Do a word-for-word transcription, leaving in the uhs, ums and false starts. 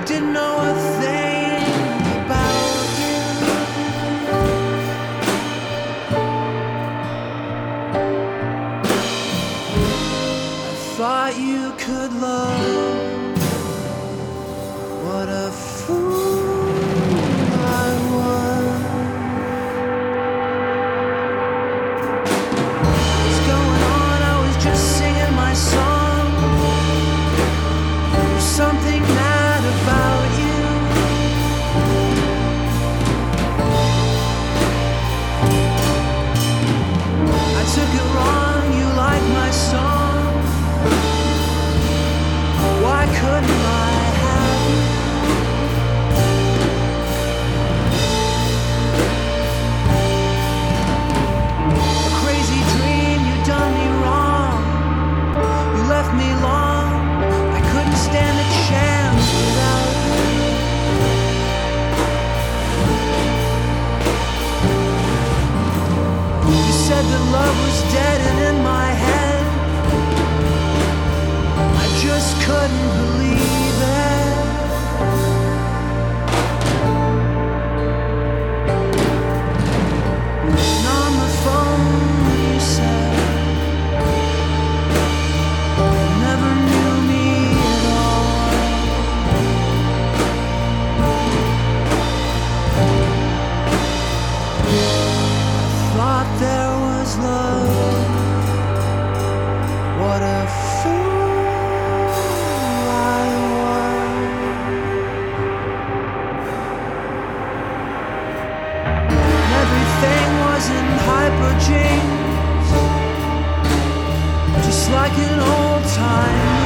didn't know a thing about you. I thought you could love. What a fool I was. What's going on? I was just singing my song. There's something mad about you. I took it wrong, you like my song. Why couldn't I have you? A crazy dream, you done me wrong. You left me long. I couldn't stand a chance without you. You said that love was dead and in my head I just couldn't believe it. And on the phone you said you never knew me at all. I thought there was love. What a fool I was. Everything was in hyperjinks, just like an old time